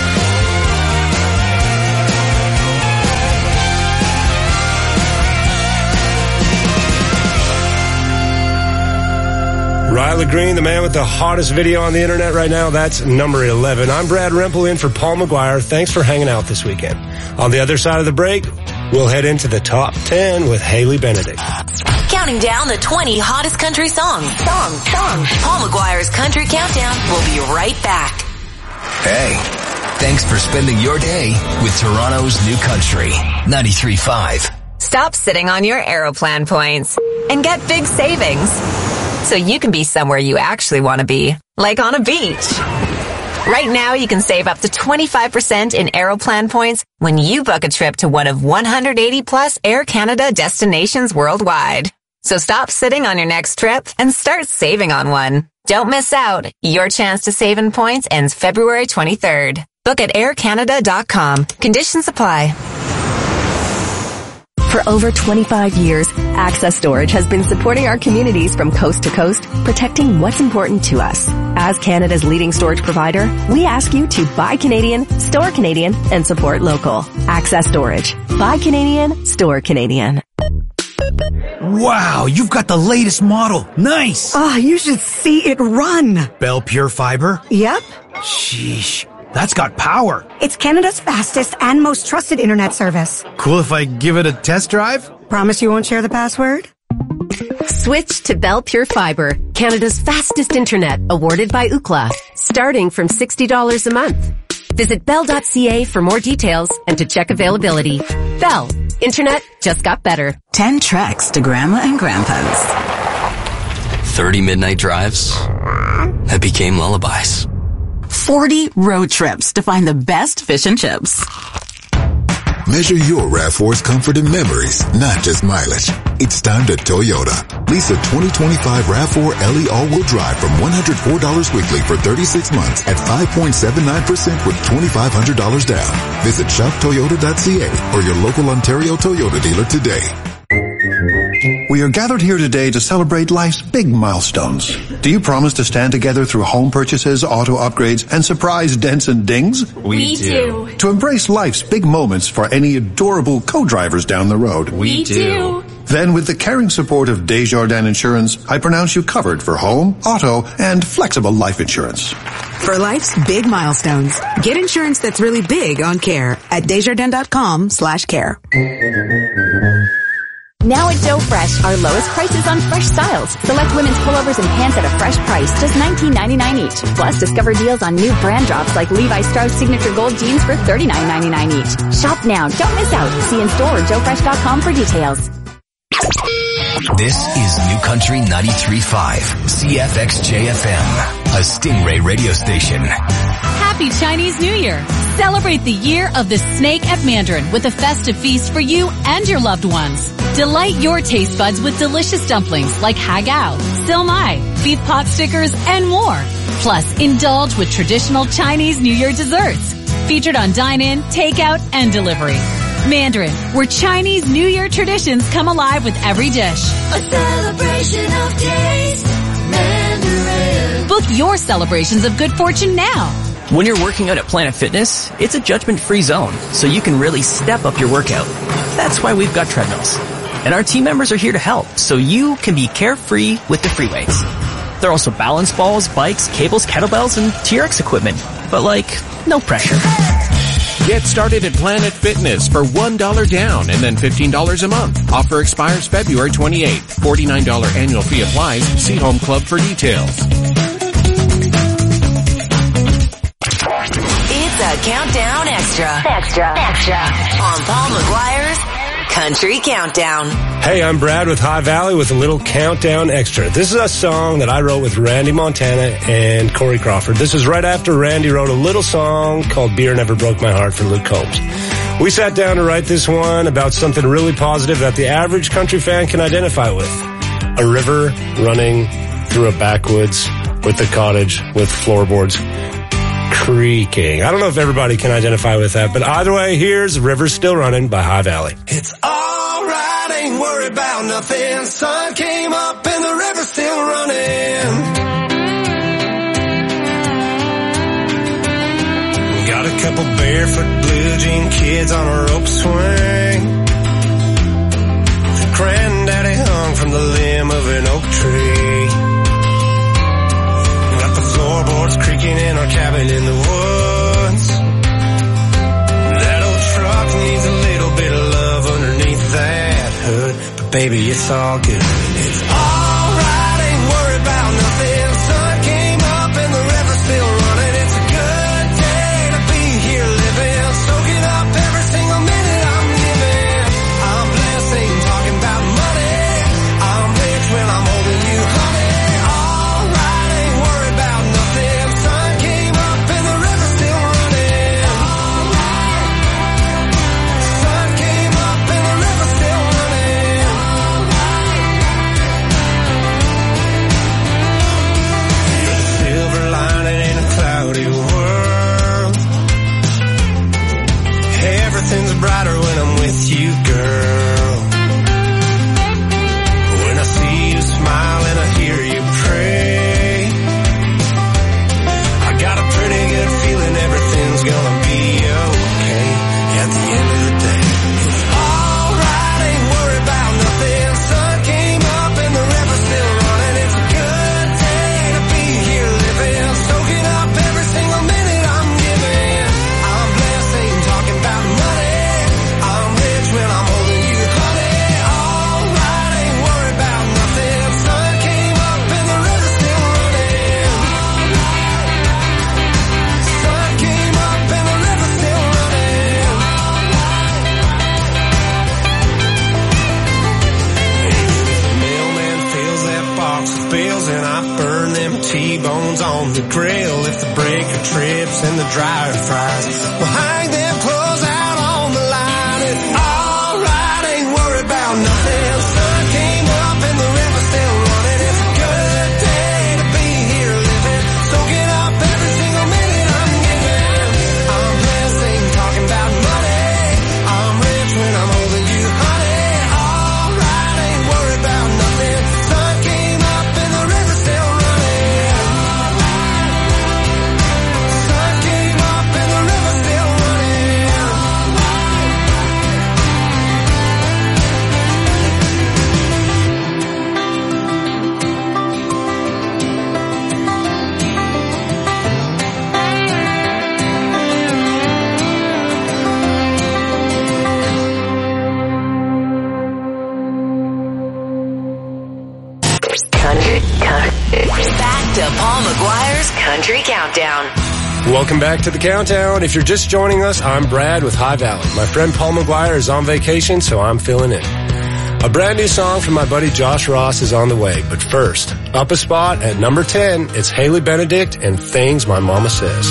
Riley Green, the man with the hottest video on the internet right now. That's number eleven. I'm Brad Rempel in for Paul McGuire. Thanks for hanging out this weekend. On the other side of the break, we'll head into the top ten with Haley Benedict. Counting down the twenty hottest country songs. Song, song. Paul McGuire's Country Countdown. We'll be right back. Hey, thanks for spending your day with Toronto's New Country, ninety-three point five. Stop sitting on your Aeroplan points and get big savings so you can be somewhere you actually want to be, like on a beach. Right now, you can save up to twenty-five percent in Aeroplan points when you book a trip to one of one hundred eighty plus Air Canada destinations worldwide. So stop sitting on your next trip and start saving on one. Don't miss out. Your chance to save in points ends February twenty-third. Book at air canada dot com. Conditions apply. For over twenty-five years, Access Storage has been supporting our communities from coast to coast, protecting what's important to us. As Canada's leading storage provider, we ask you to buy Canadian, store Canadian, and support local. Access Storage. Buy Canadian, store Canadian. Wow, you've got the latest model. Nice. Oh, you should see it run. Bell Pure Fiber? Yep. Sheesh, that's got power. It's Canada's fastest and most trusted internet service. Cool if I give it a test drive? Promise you won't share the password? Switch to Bell Pure Fiber, Canada's fastest internet, awarded by Ookla, starting from sixty dollars a month. Visit bell dot c a for more details and to check availability. Bell. Internet just got better. Ten treks to Grandma and Grandpa's. Thirty midnight drives that became lullabies. Forty road trips to find the best fish and chips. Measure your RAV four's comfort and memories, not just mileage. It's time to Toyota. Lease a twenty twenty-five RAV four L E all-wheel drive from one hundred four dollars weekly for thirty-six months at five point seven nine percent with twenty-five hundred dollars down. Visit shop toyota dot c a or your local Ontario Toyota dealer today. We are gathered here today to celebrate life's big milestones. Do you promise to stand together through home purchases, auto upgrades, and surprise dents and dings? We, we do. To embrace life's big moments for any adorable co-drivers down the road? We do. Then with the caring support of Desjardins Insurance, I pronounce you covered for home, auto, and flexible life insurance. For life's big milestones, get insurance that's really big on care at Desjardins.com slash care. Now at Joe Fresh, our lowest prices on fresh styles. Select women's pullovers and pants at a fresh price, just nineteen ninety-nine each. Plus, discover deals on new brand drops like Levi Strauss Signature Gold jeans for thirty-nine ninety-nine each. Shop now. Don't miss out. See in store or joe fresh dot com for details. This is New Country ninety-three point five, C F X J F M, a Stingray radio station. Happy Chinese New Year! Celebrate the year of the snake at Mandarin with a festive feast for you and your loved ones. Delight your taste buds with delicious dumplings like hagao, silmai, beef pot stickers, and more. Plus, indulge with traditional Chinese New Year desserts. Featured on dine-in, takeout, and delivery. Mandarin, where Chinese New Year traditions come alive with every dish. A celebration of taste, Mandarin. Book your celebrations of good fortune now. When you're working out at Planet Fitness, it's a judgment-free zone, so you can really step up your workout. That's why we've got treadmills. And our team members are here to help, so you can be carefree with the free weights. There are also balance balls, bikes, cables, kettlebells, and T R X equipment. But like, no pressure. Get started at Planet Fitness for one dollar down and then fifteen dollars a month. Offer expires February twenty-eighth. forty-nine dollars annual fee applies. See Home Club for details. It's a Countdown Extra. Extra. Extra. On Paul McGuire's Country Countdown. Hey, I'm Brad with High Valley with a little Countdown Extra. This is a song that I wrote with Randy Montana and Corey Crawford. This is right after Randy wrote a little song called Beer Never Broke My Heart for Luke Combs. We sat down to write this one about something really positive that the average country fan can identify with. A river running through a backwoods with a cottage with floorboards creaking. I don't know if everybody can identify with that, but either way, here's River Still Running by High Valley. It's alright, ain't worried about nothing. Sun came up and the river's still running. Got a couple barefoot blue jean kids on a rope swing. Granddaddy hung from the limb of an oak tree. Floorboards creaking in our cabin in the woods. That old truck needs a little bit of love underneath that hood. But baby, it's all good. It's alright, ain't worried about nothing. Sun came up and the river's still running. It's a good day to be here living. Soaking up every single minute I'm living. I'm blessed, ain't talking about money. I'm rich when I'm holding you, honey. on the grill if the breaker trips and the dryer fries. We'll hang them clothes out on the line. It's alright, ain't worried about nothing. Sun came up and the river's still running. It's a good day to be here living, soaking up every single minute I'm giving. I'm blessed, ain't talking about money. I'm rich when I'm holding you, honey. Alright, ain't worried about nothing. Sun came up and the river's still running. Sun came up and the river's still running. Country, country. Back to Paul McGuire's Country Countdown. Welcome back to the Countdown. If you're just joining us, I'm Brad with High Valley. My friend Paul McGuire is on vacation, so I'm filling in. A brand new song from my buddy Josh Ross is on the way, but first, up a spot at number ten, it's Haley Benedict and Things My Mama Says.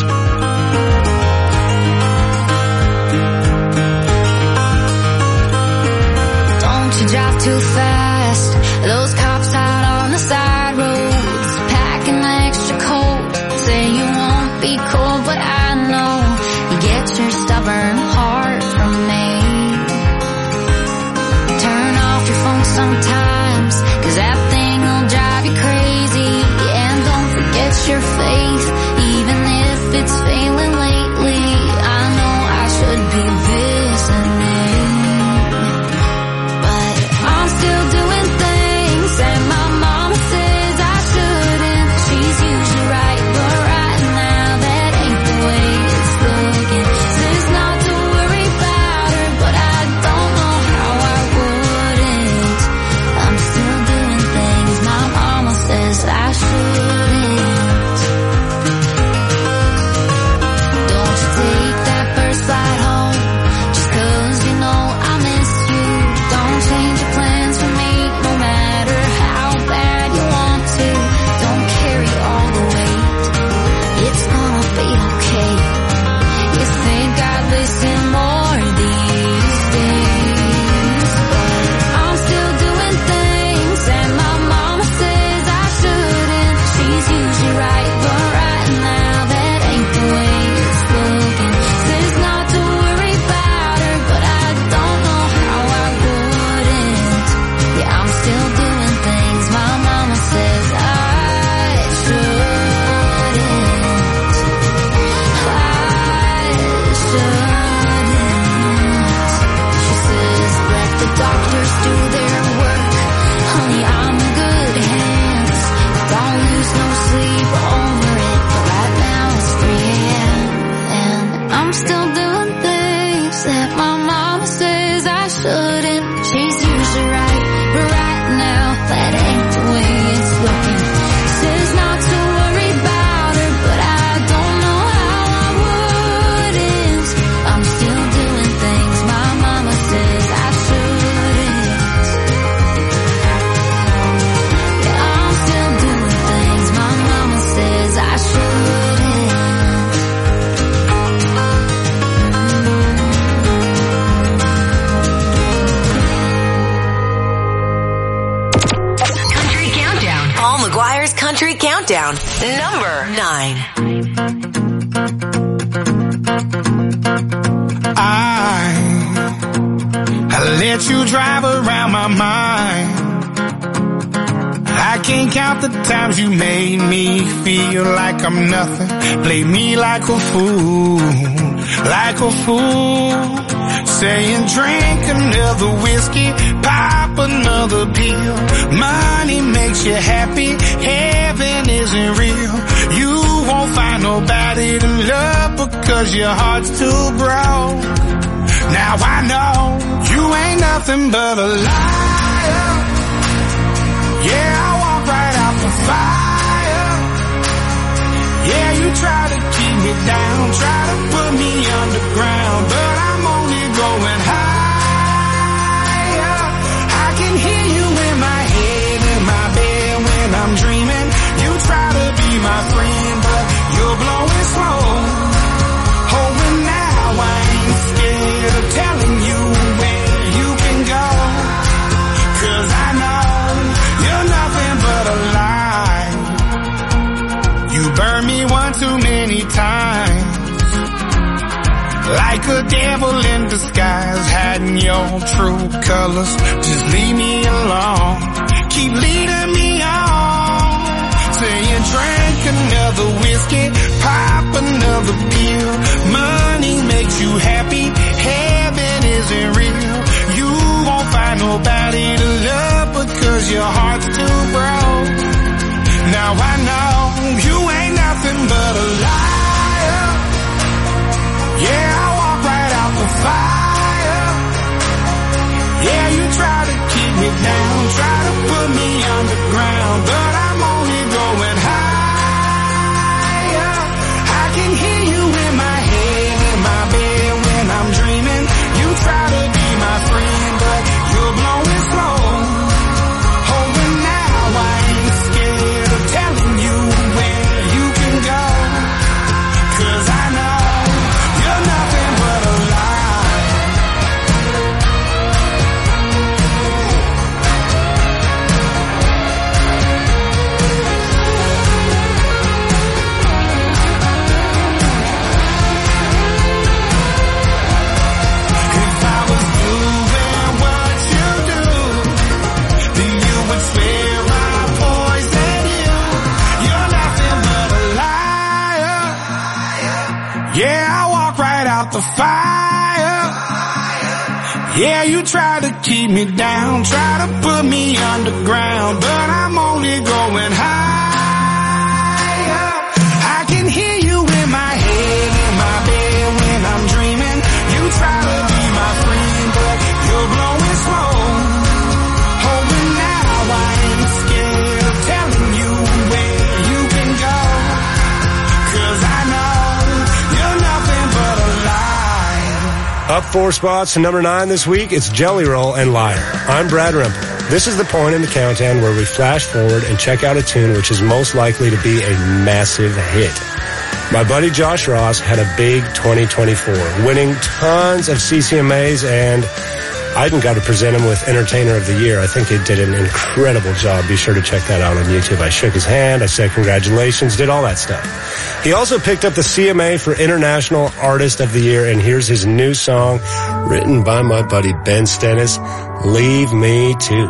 Don't you drive too fast. Those cops out on the side roads, packing extra coat. Say you won't be cold, but I know you get your stubborn heart from me. Turn off your phone sometimes, cause that thing will drive you crazy. And don't forget your faith, even if it's failing lately. I know I should be visiting, but I'm still doing things that my mama says I shouldn't. She's usually right, but right now that ain't the way it's looking. Says not to worry about her, but I don't know how I wouldn't. I'm still doing things my mama says I shouldn't. Don't you take that first flight home, just cause you know I miss you. Don't change your plans for me, no matter how bad you want to. Don't carry all the weight, it's gonna be okay. You think I listen more these days, but I'm still doing things that my mama says I shouldn't. She's usually right, but right now that ain't the way it's looking. Says not to worry about her, but I don't know how I wouldn't. Yeah, I'm still doing things my mama says I shouldn't. I shouldn't. She says let the doctors do their work. Honey, I'm in good hands. Don't lose no sleep over it, but right now it's three a.m. and I'm still doing things that my mama says I shouldn't. She's usually right, but right now that ain't the way it's looking. Says not to worry about her, but I don't know how I wouldn't. I'm still doing things my mama says I shouldn't. Yeah, I'm still doing things my mama says I shouldn't. Country Countdown. Paul McGuire's Country Countdown. Number nine. I, I let you drive around my mind. I can't count the times you made me feel like I'm nothing. Play me like a fool, like a fool. Saying drink another whiskey, pop another pill. Money makes you happy, heaven isn't real. You won't find nobody to love because your heart's too broke. Now I know you ain't nothing but a liar. Yeah, I walk right out the fire. Yeah, you try to keep me down, try to put me underground, but I'm only going higher. I can hear you in my head, in my bed when I'm dreaming. You try to be my friend, You burned me one too many times. Like a devil in disguise, hiding your true colors. Just leave me alone. Keep leading me on. Saying drink another whiskey, pop another pill. Money makes you happy, heaven isn't real. You won't find nobody to love because your heart's too broke. Now I know you ain't nothing but a liar. Yeah, I walk right out the fire. Yeah, you try to keep me down, try to put me underground, but I'm only going higher. I can hear you in my head, in my bed when I'm dreaming. You try to be my friend, but you're blowing slow. Oh, and now I ain't scared of telling you where you can go. Cause I know you're nothing but a lie. If I was doing what you do, then you would swear I poison you. You're nothing but a liar. Yeah, I walk right out the fire. Yeah, you try to keep me down, try to put me underground, but I'm only going higher. I can hear you in my head, in my bed when I'm dreaming. You try to be my friend, but you're blowing slow. Oh, and now I ain't scared of telling you where you can go. Cause I know you're nothing but a lie. Up four spots to number nine this week, it's Jelly Roll and Liar. I'm Brad Rimple. This is the point in the countdown where we flash forward and check out a tune which is most likely to be a massive hit. My buddy Josh Ross had a big twenty twenty-four, winning tons of C C M As, and I even got to present him with Entertainer of the Year. I think he did an incredible job. Be sure to check that out on YouTube. I shook his hand, I said congratulations, did all that stuff. He also picked up the C M A for International Artist of the Year, and here's his new song, written by my buddy Ben Stennis, Leave Me Too.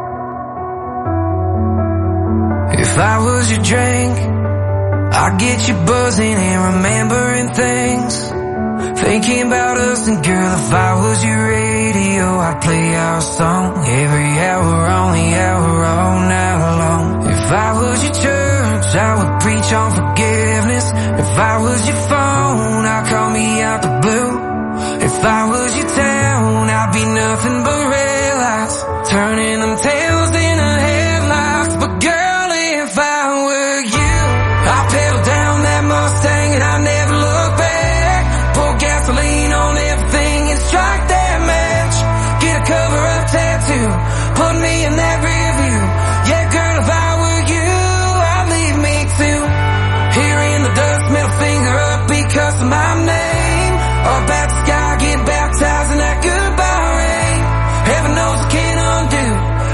If I was your drink, I'd get you buzzing and remembering things, thinking about us. And girl, if I was your radio, I'd play our song every hour on the hour all night long. If I was your church, I would preach on forgiveness. If I was your phone, I'd call me out the blue. If I was your town, I'd be nothing but red lights, turning them tails